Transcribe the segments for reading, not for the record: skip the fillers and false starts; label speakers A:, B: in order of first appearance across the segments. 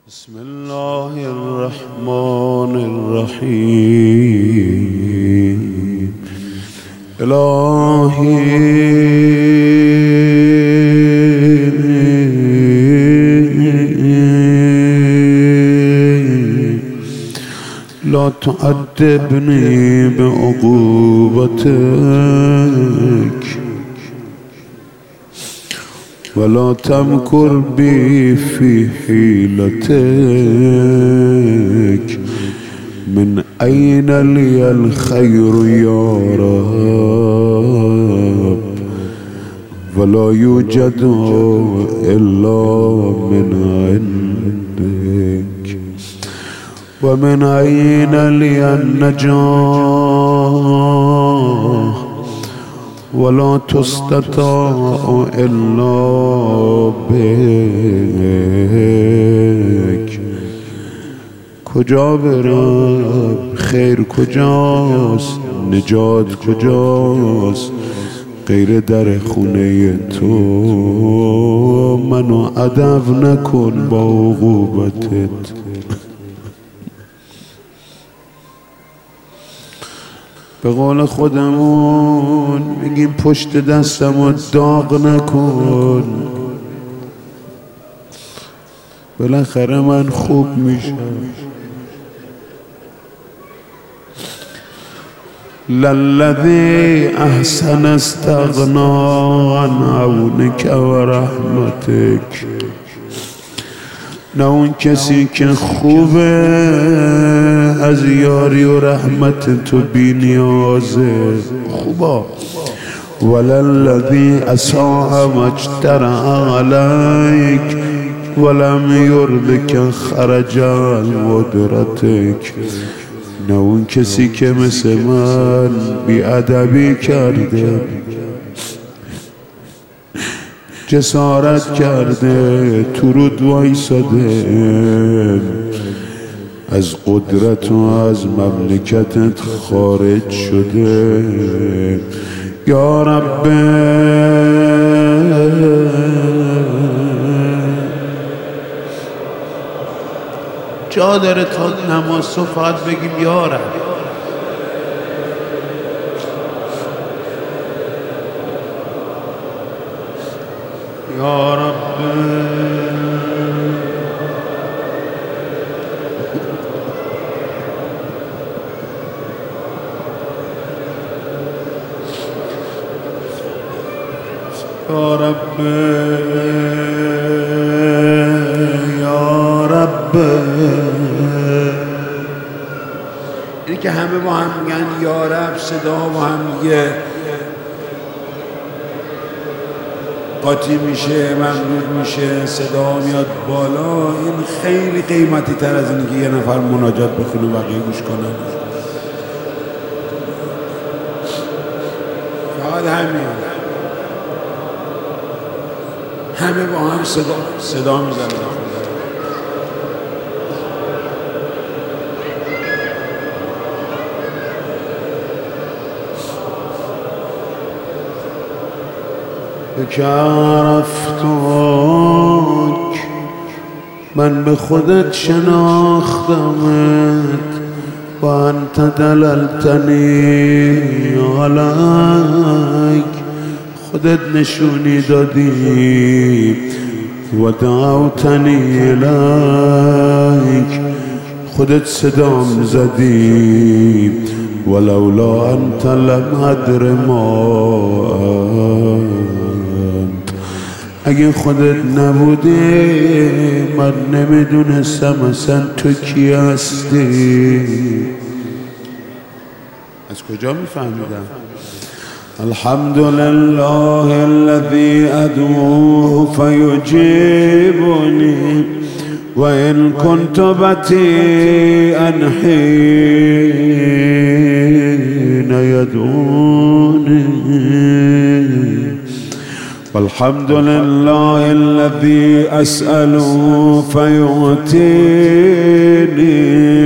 A: بسم الله الرحمن الرحيم. إلهي لا تعذبني بعقوبتك ولا تمكر بي في حيلتك. من أين لي الخير يا رب ولا يوجد إلا من عندك. ومن أين لي النجاة ولا تستطاع إلا بك. کجا برم؟ خیر کجاست؟ نجات کجاست؟ غیر در خونه تو. منو ادب نکن با عقوبتت. به قول خودمون میگیم پشت دستمو داغ نکن، بالاخره من خوب میشم. للذی احسن استغنا عن عونک و رحمتک. نه اون کسی که خوبه از یاری و رحمت تو بی نیازه، خوبا. وللذی اساء مجترع علیک ولم یربک خرج الودرتک. نه اون کسی که مثل من بی ادبی کرده، جسارت کرده، تو رود وایساده، از قدرت و از مملکتت خارج شده. یا رب جا داره تا نماز صبح فقط بگیم یا رب. یا رب یا رب یا رب. اینی که همه با هم میگن یا رب، صدا با هم میگه قاطی میشه، ممدود میشه، صدا میاد بالا. این خیلی قیمتی تر از اینه که یه نفر مناجات بخونه و بقیه گوش کنن. فقط همین، همه با هم صدا میزنن. که عرفتک، من به خودت شناختمت و انت دللتنی علیک. خودت نشونی دادی و دعوتنی الیک. خودت صدام زدی ولولا انت لم ادر ما. اگه خودت نبودی من نمیدونستم اصلا تو کی هستی. از کجا میفهمیدم؟ الحمدلله الذی ادعوه فیجیبنی و ان کنت بطیئا حین یدعونی. والحمد لله الذي أسأل فيعطيني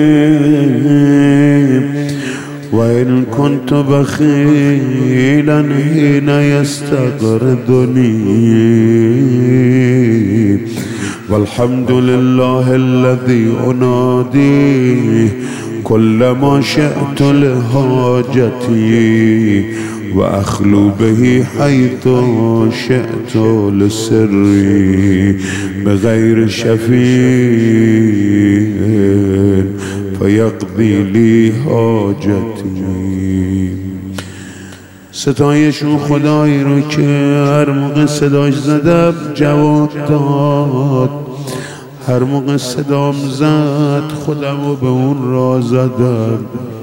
A: وإن كنت بخيلا حين يستقرضني. والحمد لله الذي أنادي كل ما شئت لحاجتي وأخلو به حيث شئت لسري بغير شفيع فيقضي لي حاجتي. ستایشون خدایی رو که هر موقع صداش زدم جواب داد، هر موقع صدام زد خودم رو به اون راه زدم.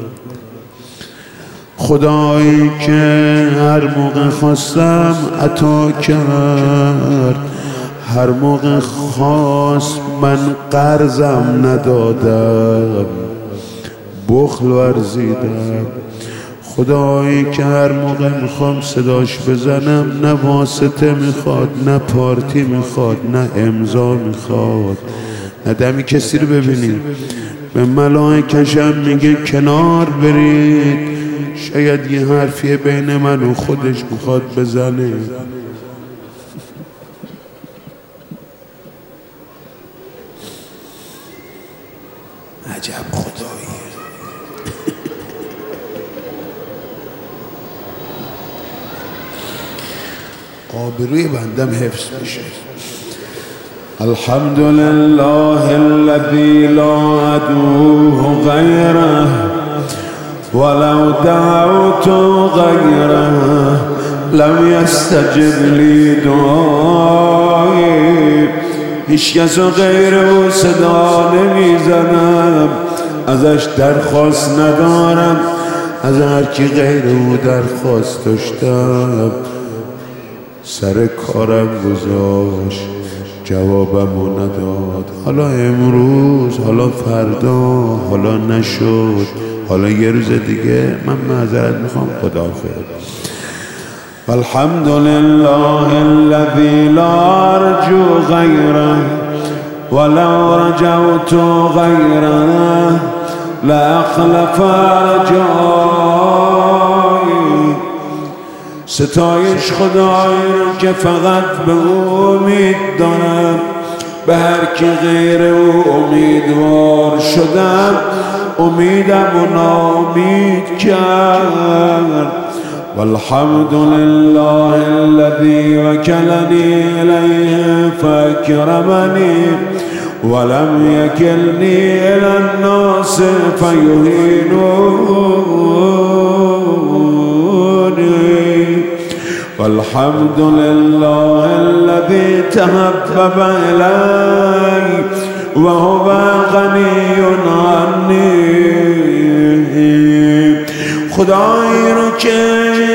A: خدایی که هر موقع خواستم عطا کرد، هر موقع خواست من قرضم ندادم، بخل ورزیدم. خدایی که هر موقع میخوام صداش بزنم نه واسطه میخواد، نه پارتی میخواد، نه امضا میخواد، نه دمی کسی رو ببینید. به ملائکه‌شم میگه کنار برید، شاید یه حرفیه بین من و خودش میخواد بزنه. عجب خداییه. آبروی بندم حفظ میشه. الحمد لله الذي لا أدعوه غيره ولو دعوت غيره لم يستجب لي دعائي. هیچ کس غیر او صدا نمیزنم، ازش درخواست ندارم، از هر کی غیر او درخواست داشتم سر کارم گذاشت جوابمو نداد. حالا امروز، حالا فردا، حالا نشد، حالا یه روز دیگه من معذرت میخوام، خداحافظ. الحمد لله الذي لا أرجو غيره ولو رجوت غيره لأخلف رجائي. ستایش خدایی رو که فقط به او امید دارم، به هر کی غیر او امیدوار شدم امیدم و ناامید کرد. والحمد لله الذي وكلني إليه فأكرمني ولم يكلني إلى الناس فيهينوني. والحمد لله الذي تحبب إلي وهو غني عني. خدایی رو که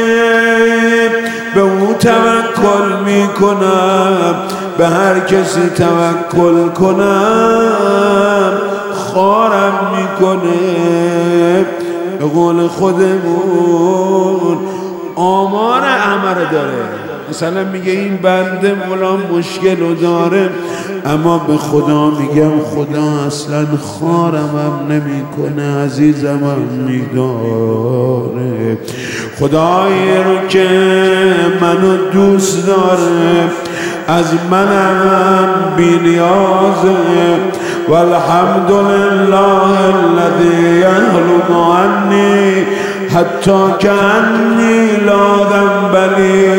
A: به او توکل میکنم، به هر کسی توکل کنم خارم میکنه. به قول خودمون آمار همه داره. مثلا میگه این بنده فلان مشکل رو داره، اما به خدا میگم خدا اصلا خارم هم نمیکنه، عزیزم هم میداره. خدایی رو که منو دوست داره، از منم بی‌نیازه. والحمد لله الذي يهلك عني حتی کأنی لا ذنب لی.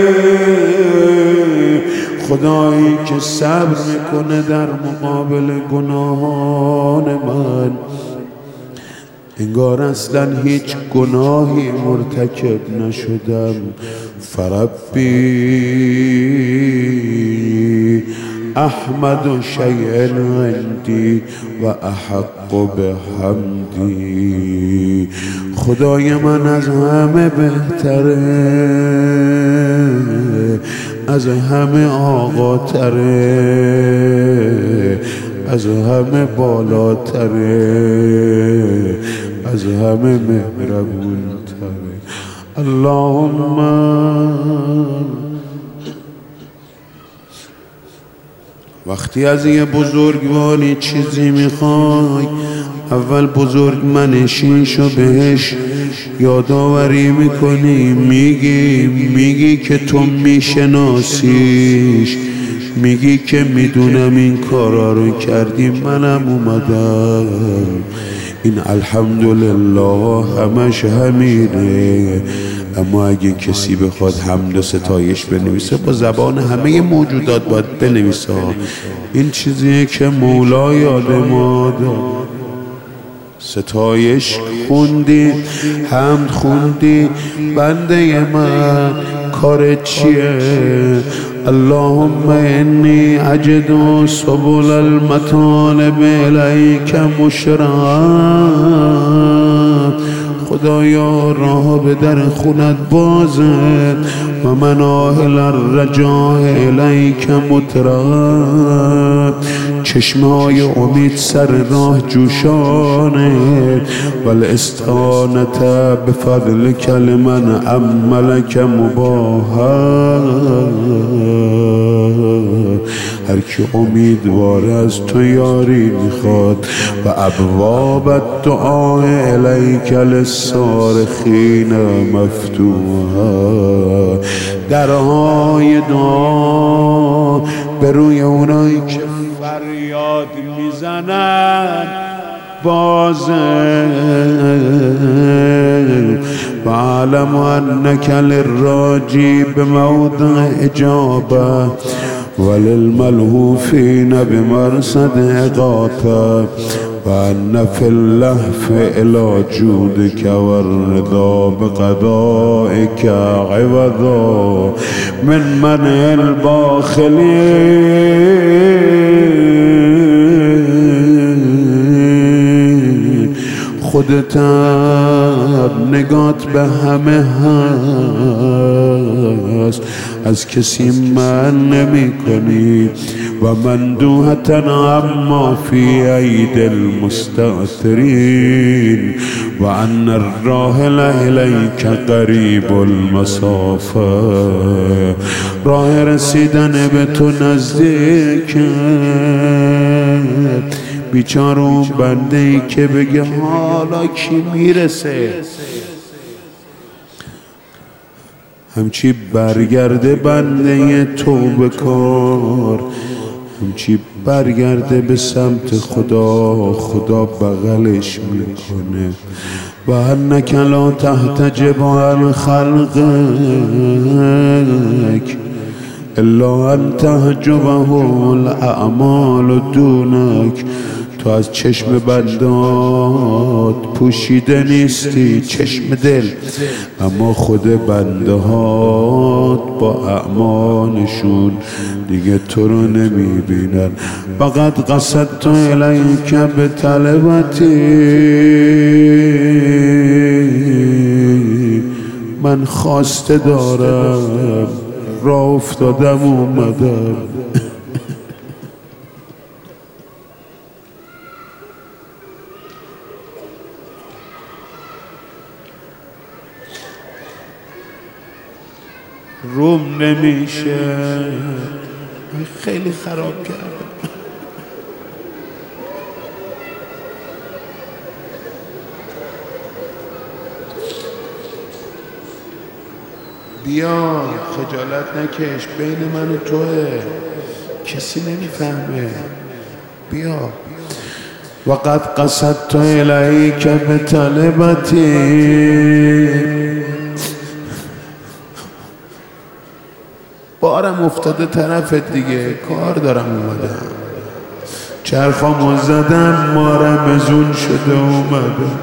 A: خدایی که صبر میکنه در مقابل گناهان من، انگار اصلا هیچ گناهی مرتکب نشدم. فربی احمد شیء عندی و احق بحمدی. خدای من از همه بهتره، از همه آقاتره، از همه بالاتره، از همه مهربونتره. اللهم وقتی از یه بزرگواری چیزی میخوای، اول بزرگ منشینشو بهش یادآوری میکنی، میگی که تو میشناسیش، میگی که میدونم این کارا رو کردی، منم اومدم. این الحمدلله همش همینه. اما اگه کسی بخواد حمد و ستایش بنویسه با زبان همه موجودات باید بنویسه. این چیزیه که مولا یاد ما داد. ستایش خوندی، حمد خوندی، بنده من کار چیه؟ اللهم انی اجد سبل المطالب الیک مشرعا. خدایا راه به در خونت بازه و مناهل الرجاء الیک مترعا. چشمه های امید سر راه جوشانه. والاستعانت بفضلک لمن عملک مباها. هر کی امیدوار از تو یاری میخواد و ابواب الدعاء الیک للصارخین مفتوحا. درهای دعا به روی اونایی که فریاد میزنن بازه. و علم انک للراجی بموضع اجابه وللملهوفین بمرصد اغاثه. و ان فی اللهف الی جودک والرضا بقضائک عوضا من منع الباخلین. خودت نگات به همه هست، از کسی من نمی کنی. و مندوحة عما فی عید المستأثرین. و ان الراحل الیک قریب المسافه. راه رسیدن به تو نزدیکه. بیچاره اون بنده ای که بگه حالا کی میرسه، همچی برگرده بنده توبه کار، همچی برگرده به سمت خدا، خدا بغلش میکنه. و انک لا تحتجب عن خلقک الا ان تحجبه الاعمال دونک. تو از چشم بندات پوشیده نیستی، چشم دل، اما خود بنده هات با اعمالشون دیگه تو رو نمیبینن. فقط قصدت الیک بطلبتی. من خواسته دارم، راه افتادم اومدم. روم نمیشه، خیلی خراب کردم. بیا خجالت نکش، بین من و توه، کسی نمیفهمه. بیا. وقد قصدت الیک بطلبتی. بارم افتاده طرفت دیگه، کار دارم اومدم. چرخامو زدم، مارم ازون شده اومدم.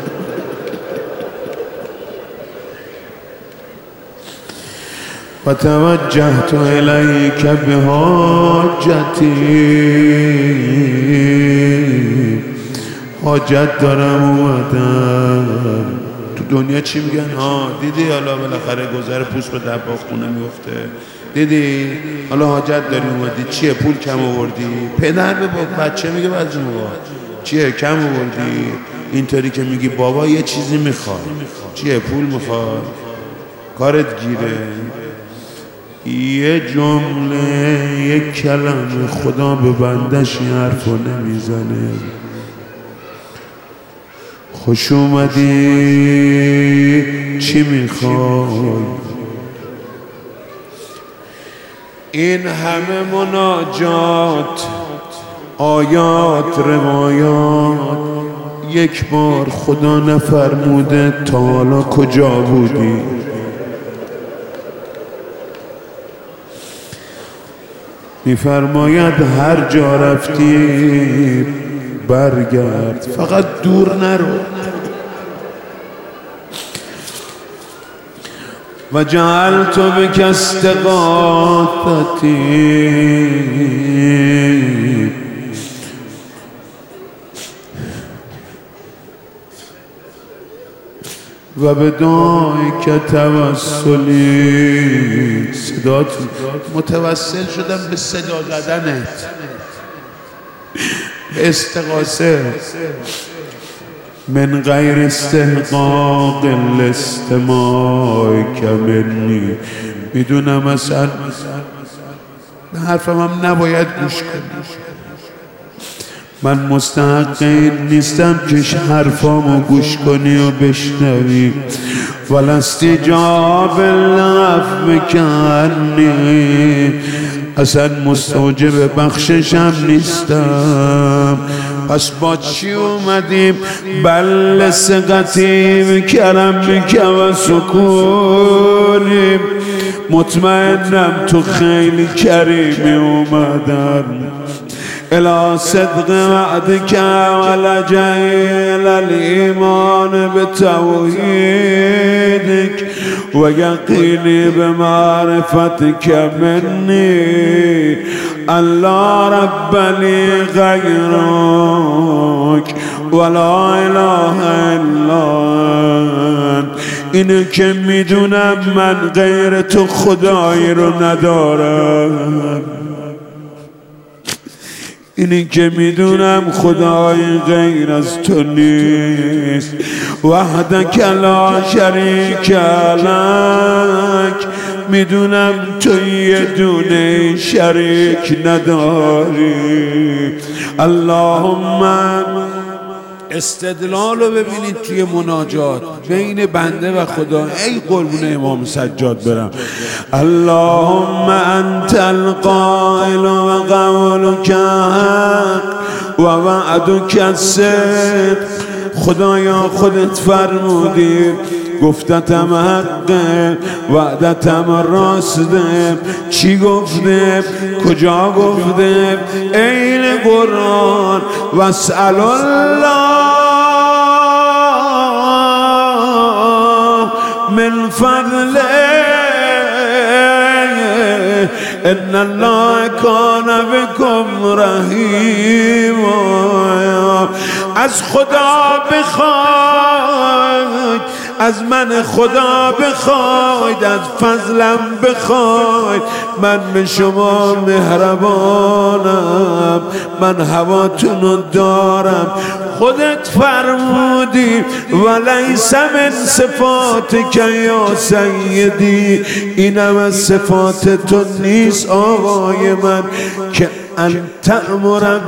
A: و توجهت الیک بحاجتی. حاجت دارم اومدم. تو دنیا چی میگن؟ دیدی حالا بالاخره گذر پوست به دباغ خونه میفته. دیدی حالا حاجت داری اومدی، چیه پول کم آوردی؟ پدر به بچه میگه بعضی موقع چیه کم آوردی؟ اینطوری که میگی بابا یه چیزی میخواد، چیه پول میخواد؟ کارت گیره. یه جمله یک کلمه خدا به بندش این حرفو نمیزنه. خوش اومدی چی میخوای؟ این همه مناجات، آیات، روایات، یک بار خدا نفرموده تا حالا کجا بودی؟ میفرماید هر جا رفتی برگرد، فقط دور نرو. و جعلت بک استغاثتی، و بدایک توسلی. صدات متوسل شدم به صدا زدنت، استغاثه، من غیر استحقاق الاستماع منی. میدونم اصلا به حرفم هم نباید گوش کنی، من مستحق این نیستم که حرفامو گوش کنی و بشنوی. والاستجاب العفو عنی، اصلا مستوجب بخششم نیستم. پس با چی اومدیم؟ بل ثقتی بکرمک و سکونی، مطمئنم تو خیلی کریمی اومدم. الى صدق وعدك ولجئ الایمان بتوحیدك و یقینی بمعرفتك منی. الله رب لی غیرک ولا اله الا انت. اینو که میدونم من غیر تو خدایی رو ندارم، اینی که میدونم خدای غیر از تو نیست. وحدک لا شریک لک، میدونم تو یه دونه شریک نداری. اللهم، استدلال رو ببینید توی مناجات بین بنده و خدا. ای قربون امام سجاد برم. اللهم انت القائل و قولک حق و وعدک الصدق. خدایا خودت فرمودی، گفتتم حقه، وعدتم راسته. چی گفته؟ کجا گفته؟ این قرآن. واسأل الله من فضله ان الله کان بکم رحیما. از خدا بخواید، از من خدا بخواید، از فضلم بخواید. من به شما مهربانم، من هواتونو دارم. خودت فرمودی ولیس من صفاتک یا سیدی، اینم از صفات تو نیست آقای من، که ان تأمر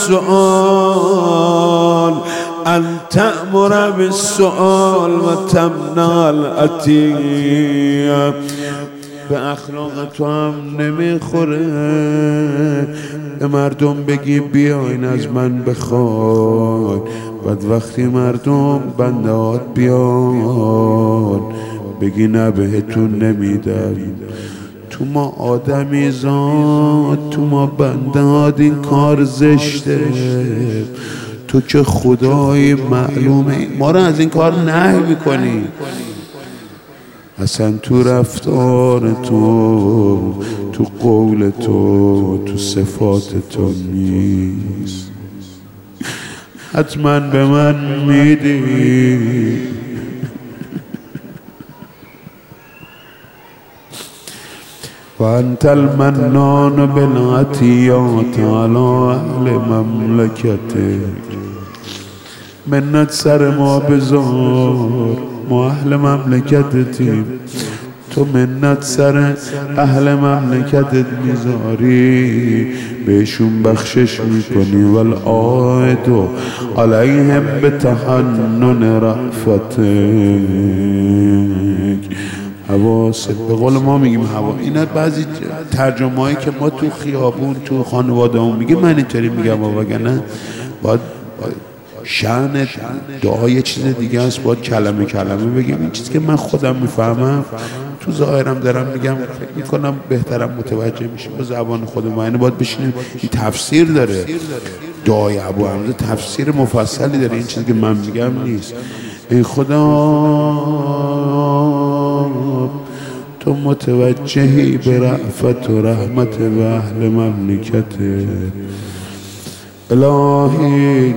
A: بالسؤال، ان تأمر بالسؤال و تمنع العطیه. به اخلاق تو هم نمیخوره به مردم بگی بیاین از من بخواد، بعد وقتی مردم بندهات بیان بگی نه بهتون نمیدم. تو ما آدمی زاد، تو ما بندهات این کار زشته. تو که خدای معلومه ما رو از این کار نهی میکنی. اصلا تو رفتار تو، تو قول تو، تو صفات تو نیست. حتما به من میدی. و انت المنان بالعطیات علی اهل مملکتک. منت سر ما بذار، ما اهل مملکتتیم. تو منت سر اهل مملکتت میذاری، بهشون بخشش میکنی. والعائد علیهم بتحنن رأفتک. حواست. به قول ما میگیم هوا. اینا بعضی ترجمه هایی که ما تو خیابون تو خانواده هم میگیم، من اینطوری میگم وگرنه باید شأن دعا یه چیز دیگه است، باید کلمه بگیم. این چیزی که من خودم میفهمم تو ظاهرم دارم میگم، فکر میکنم بهترم متوجه میشیم با زبان خودم. یعنی باید بشینیم، این تفسیر داره، دعای ابو حمزه تفسیر مفصلی داره، این چیزی که من میگم نیست. ای خدا تو متوجهی به رأفت و رحمت و اهل مملکت. الهی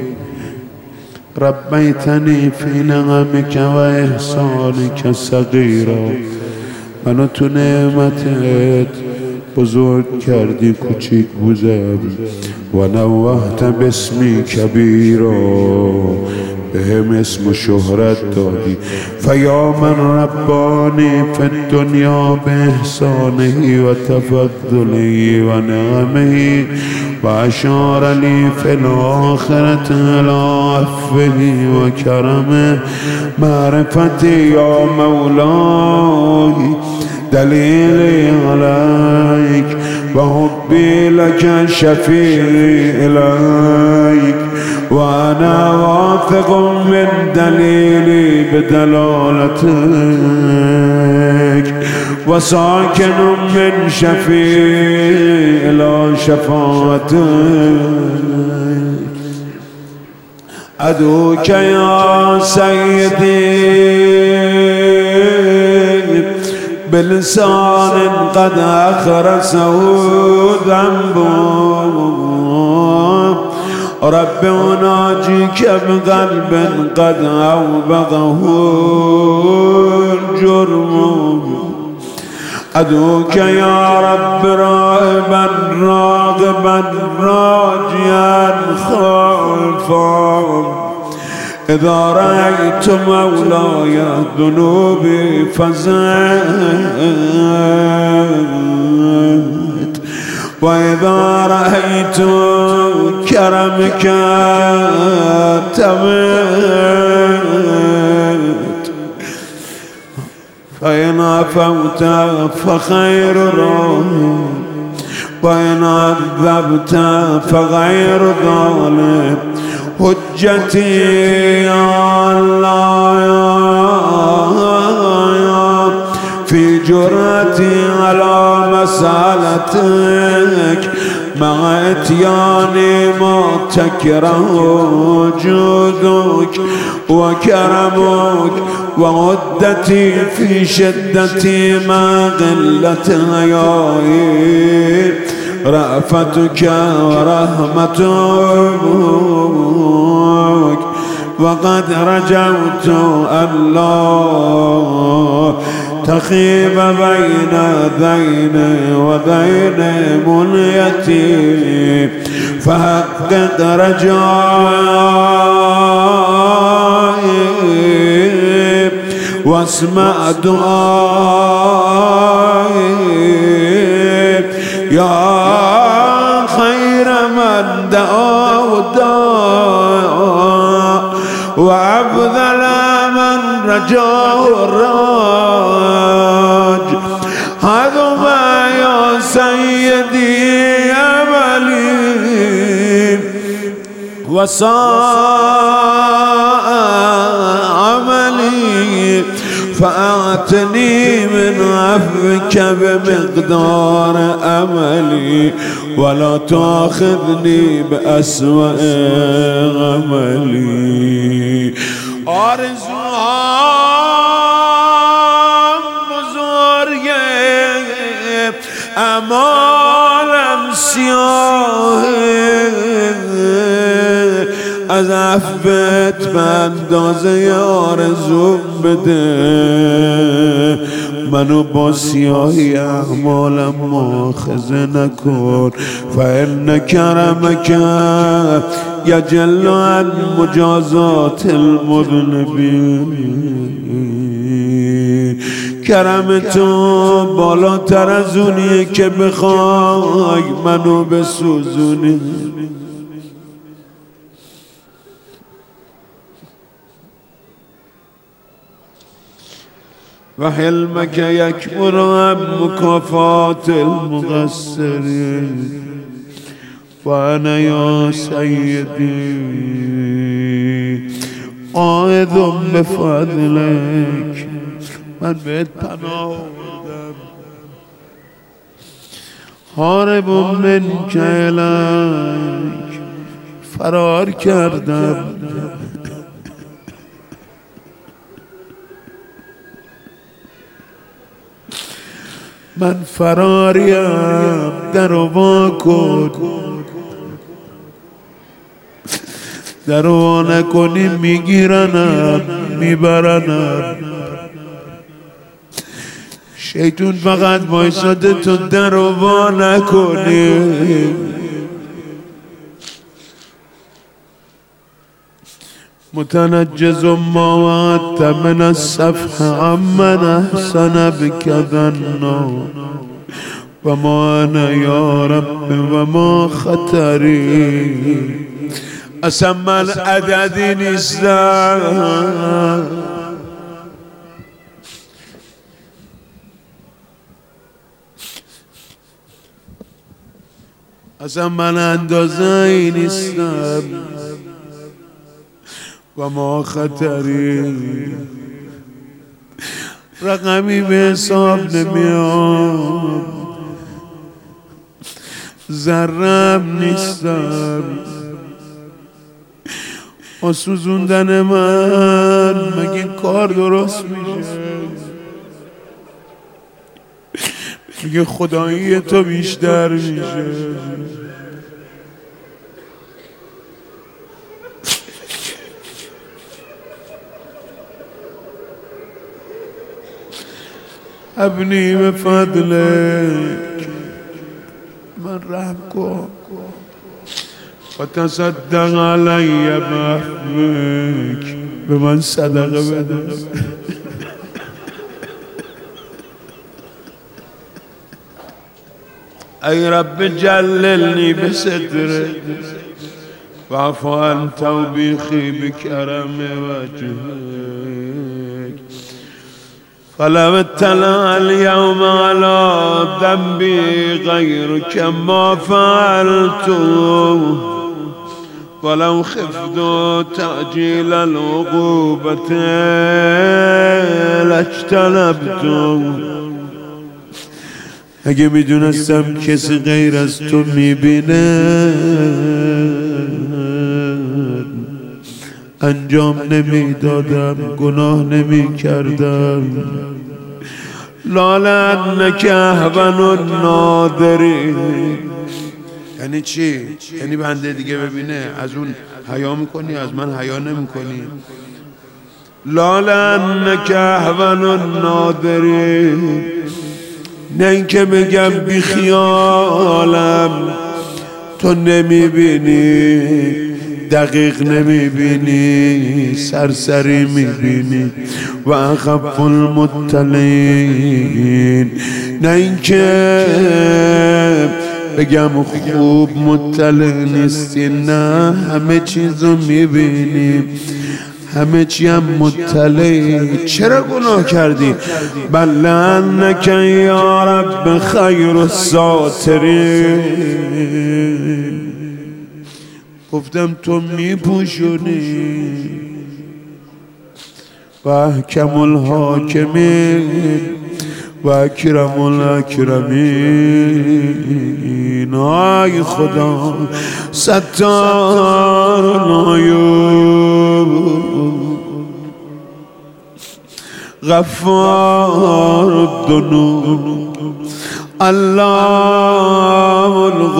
A: ربیتنی فی نعمک و احسانک صغیرا، منو تو نعمتت بزرگ کردی کوچیک بودم، و نوحت باسمی کبیرا، بهم اسم و شهرت دادی. فیا من ربانی فی الدنیا به احسانه و تفضله و نعمه، و اشار لی فی الاخرة الی عفوه و کرمه. معرفتی یا مولای دلیلی علیک، و حبی لک شفیعی الیک، و انا واثق من دلیلی بدلالتک، و ساکن من شفیعی الی شفاعتک. ادعوک یا سیدی بلسان قد اخرسه ذنبه، رب اناجیک بقلب قد اوبقه الجرم. ادعوک یا رب راغبا راغبا راجیا خائفا، اذا رأيت مولاي ذنوبي فزعت، وإذا رأيت كرمك تمت، فإن عفوت فخير راهب، وإن عذبت فغير ظالم. حجتي يا الله في جرأتي على مسألتك، مع اتياني ما تكره جودك وكرمك، وعدتي في شدتي ما قلة حيائي، رأفتك ورحمتك. وقد رجوت الله تخيب بين ذين وذين منيتي، فحقق رجائي واسمع دعائي، يا خير من دعا ودعا، وأفضل من رجاه الراج. هذا يا سيدي أملي وساء عملي، فأعتني من عفوك بمقدار أملي، ولا تأخذني بأسوأ عملي. آرزوام بزرگه، امالم سیاهه، از عفوت به اندازه آرزوم بده، منو با سیاهی اعمالم مؤاخذه نکن. فإن کرمک یجل عن مجازات المذنبین، کرم تو بالاتر از اونیه که بخوای منو بسوزونی. و حلمك یکبر عن مکافات المقصرین و انا یا سیدی عائد بفضلک. من بهت پناه آوردم، هارب منک الیک، فرار کردم. من فراریم، درو وا کن. درو وا نکنی میگیرنم میبرنم. شیطون فقط وایساده تو درو وا نکنی. متنجز ما وعدت من الصفح عمن احسن بك ظنا و ما انا یا رب و ما خطری. اصلا من عددی نیستم، اصلا من اندازه ای نیستم و ما خطری. رقمی به حساب نمیام، ذرم نیستم. با سوزوندن من مگه کار درست میشه؟ میگه خدایی تو بیشتر میشه. ابنی به فضلک، من رحم کن. و تصدق علی بعفوک، به من صدقه بده. ای رب جللنی بسترک واعف عن توبیخی بکرم وجهک. فلو اطلع اليوم على ذنبي غيرك ما فعلت ولو خفت تعجيل العقوبة لاجتنبت. اگه میدونستم کسی غیر از تو میبینه انجام نمیدادم، گناه نمیکردم. لعلنک اهون الناظرین. یعنی چی؟ یعنی بنده دیگه ببینه از اون حیا میکنی، از من حیا نمیکنی. لعلنک اهون الناظرین، نه اینکه بگم بی خیالم تو نمیبینی، دقیق نمیبینی، سرسری میبینی. و اخف المطلعین، نه اینکه بگم خوب مطلع نیستی، نه همه چیزو میبینی، همه چی هم مطلعی. چرا گناه کردی؟ بل انک یا رب خیر الساترین. گفتم تو میپوشونی. و احکم الحاکمین و اکرم الاکرمین. آی خدا ستار العیوب غفار الذنوب علام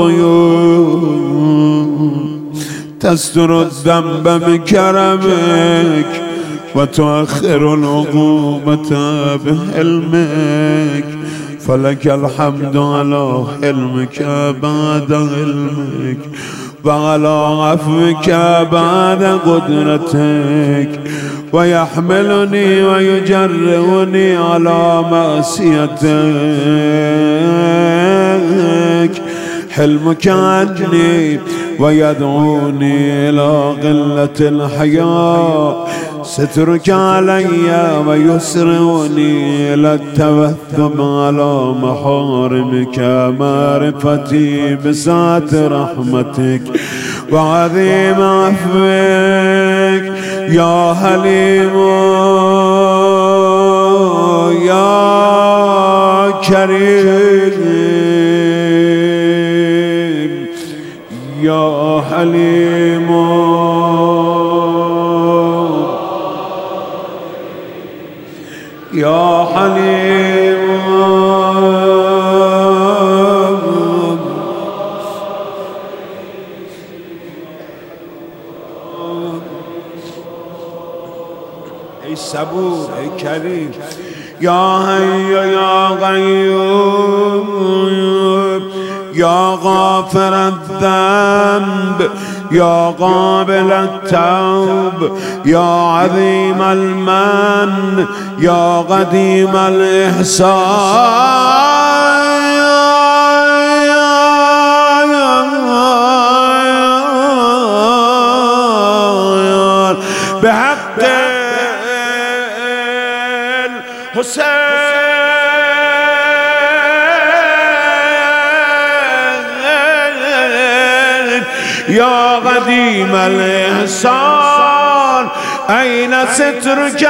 A: الغیوب تستر الذنب بکرمک و تؤخر العقوبة بحلمك. فلك الحمد على حلمك بعد علمك وعلى عفوك بعد قدرتك ويحملني ويجرئني على معصيتك حلمك عني ويدعوني إلى قلة الحياء، سترك علي ويسرني إلى التوثب على محارمك، معرفتي بسعة رحمتك وعظيم عفوك يا حليم يا كريم يا حليم يا حليم ای صبور ای کریم یا حی یا قیوم یا غافر الذنب یا قابل التوب یا عظیم المن یا قدیم الاحسان بحق الحسين يا قديم الإحسان أين سترك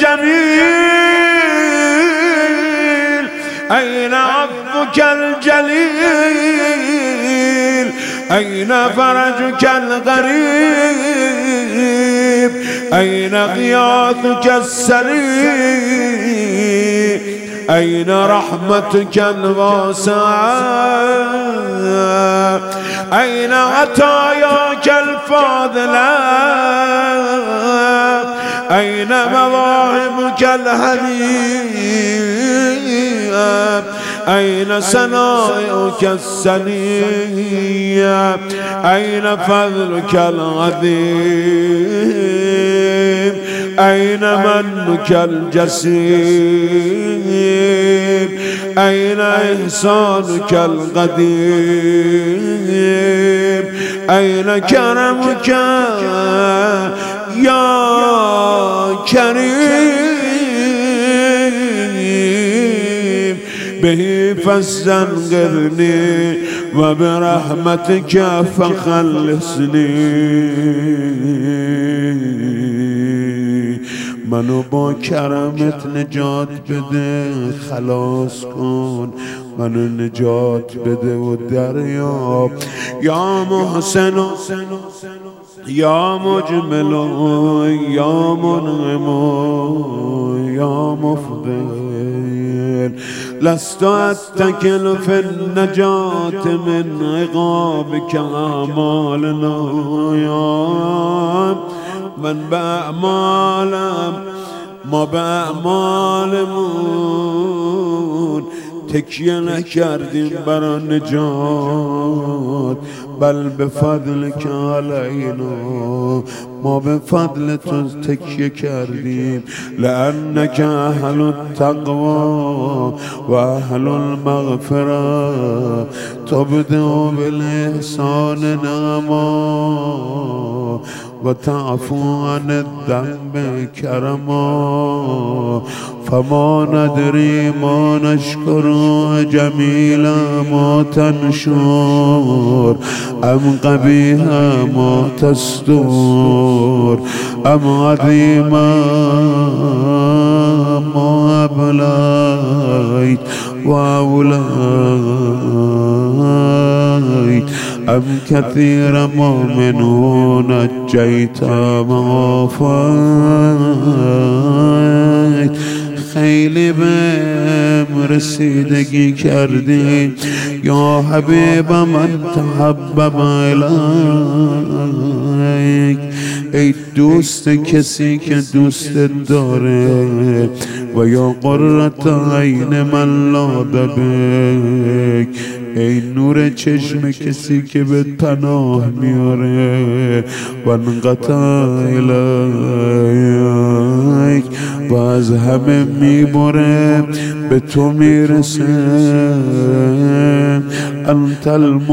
A: الجميل أين عفوك الجليل أين فرجك الغريب أين غياثك السريع أين رحمتك الواسعة أين عطاياك الفاضلة أين مواهبك الهنيئة أين صنائعك السنية أين فضلك العظيم أين منك الجسيم أين إحسانك القديم أين كرمك يا كريم به فاستنقذني وبرحمتك فخلصني منو با کرمت نجات بده خلاص کن منو نجات بده و دریاب یا محسن یا مجمل یا منعم یا مفضل لست اتکل فی النجات من عقابک اعمالنا من بأعمالم ما بأعمالمون تکیه نکردیم برا نجات بل به فضل که علینا ما به فضل تو تکیه کردیم لأنک اهل التقوی و اهل المغفره تبدأ بالاحسان نعما و تعفو عن الذنب کرما فما ندری ما نشکر جمیلا ما تنشر ام قبیحا ما تستور ام عظیما ما ابلیت و اولیت ام كثير ما منه نجيت ما فات خیلی بهم رسیدگی کردی یا حبیب من تحبب الیک ای دوست کسی که دوست داره و یا قرة عین من لا بک ای نور چشم کسی که به پناه میاره و انقطع الیک و از همه میبره به تو میرسه. انت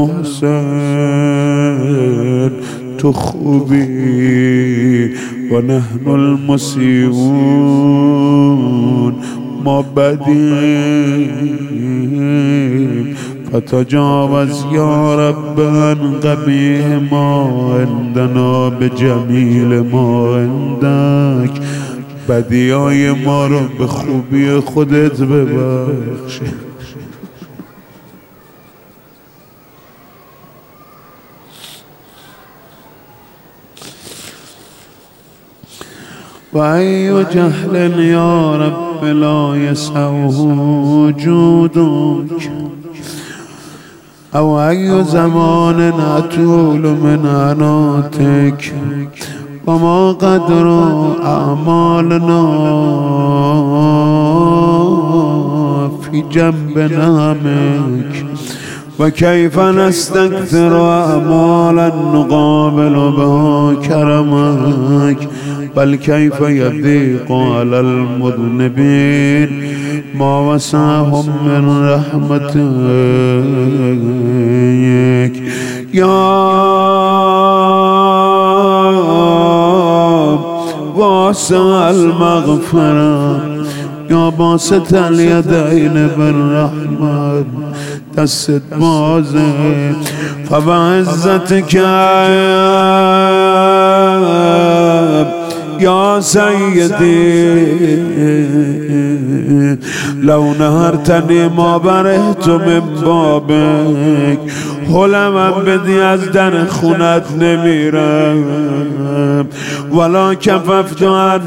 A: المحسن، تو خوبی و نحن المسیئون، ما بدیم. فتجاوز یا رب عن قبیح ما عندنا بجمیل ما عندک، بدیای ما رو به خوبی خودت ببخش. و ای جهل یا رب لا یسعه وجودک، او ای زمان اطول من عناتک و ما قدر اعمالنا فی جنب نعمک و کیف نستکثر اعمالا نقابل بها کرمک، بل کیف یضیق علی المذنبین ما وسعهم من رحمتک. یا واسع المغفرة، یا باسط الیدین بالرحمت، دست بازه. فبعزتک یا سیدی لو نهرتنی ما برهت من بابک، حلمم بدی از در خونت نمیرم، ولا کففت عن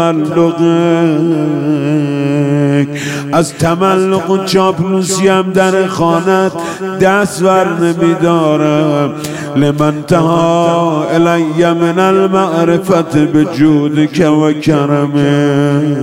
A: تملقک، از تملق چاپلوسیم در خانت دست ور نمیدارم. لمن تها الی من المعرفت بجودک و کرمک،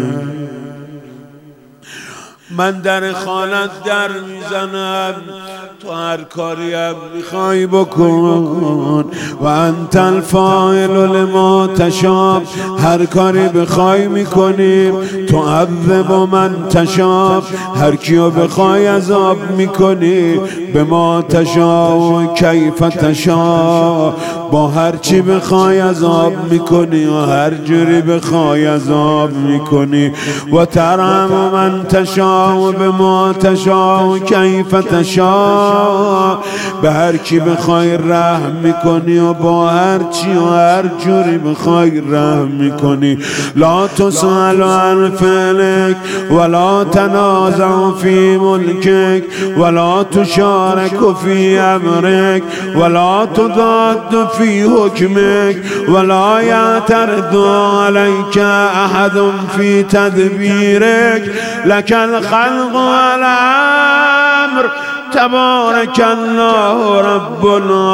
A: من در خانت در میزنم، تو هر کاریم میخوای بکن. و انت الفاعل لما تشاء، هر کاری بخوای میکنی. تو عذب من تشاء، هر کیو بخوای عذاب میکنی. به ما تشاء و کیف تشاء، با هر چی بخوای عذاب میکنی و هر جوری بخوای عذاب میکنی. و ترحم من تشاء و به ما تشاء و کیف تشاء، به هر کی بخوای رحم میکنی و با هر چی و هر جوری بخوای رحم میکنی. لا تسأل عن فعلک ولا تنازع فی ملکک ولا تشارک فی امرک ولا تضاد فی حکمک ولا یعترض علیک احد فی تدبیرک. لک الخلق والامر تبارک الله رب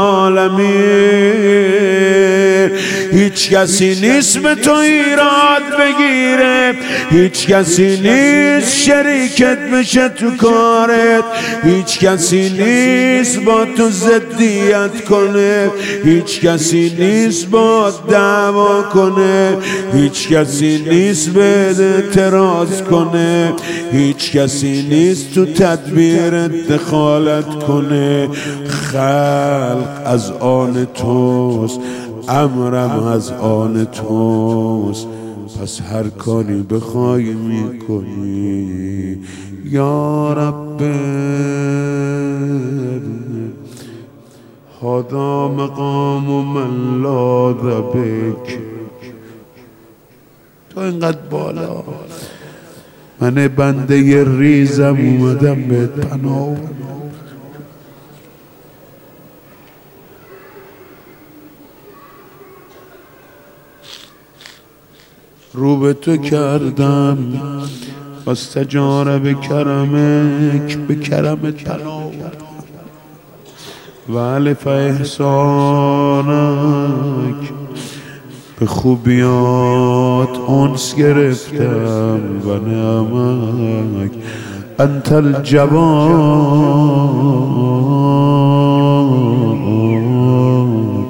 A: العالمین. هیچ کسی نیست به تو ایراد بگیره، هیچ کسی نیست شریکت بشه تو کارت، هیچ کسی نیست با تو ضدیت کنه، هیچ کسی نیست با دعوا کنه، هیچ کسی نیست به اعتراض کنه، هیچ کسی نیست تو تدبیر دخالت کنه. خلق از آن توست، امرم از آن توست، پس هر کاری بخوای میکنی. یا رب هذا مقام من لاذ بک، تو اینقدر بالا، من بنده ریزم اومدم به پناه. رو به تو کردم واستجار به کرمک، به کرمت پناه و الف احسانک، به خوبیات انس گرفتم و نعمک. انت الجواد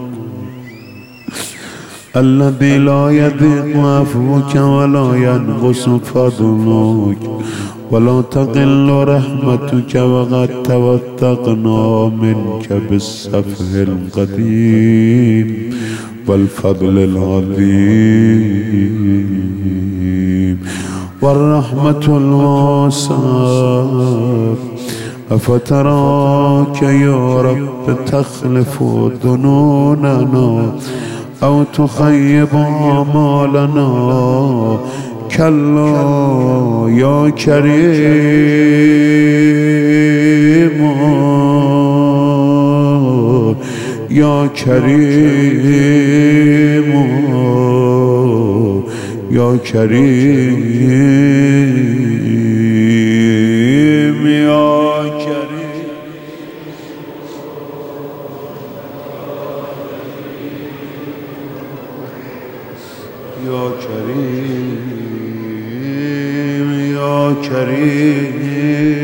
A: الذي لا يضيق عفوك ولا ينقص فضلك ولا تقل رحمتك وقد توثقنا منك بالسفه القديم والفضل العظيم والرحمة الواسعة أفتراك يا رب تخلف ظنوننا أو تخيب أعمالنا كلا يا كريم يا كريم يا كريم يا كريم يا كريم يا كريم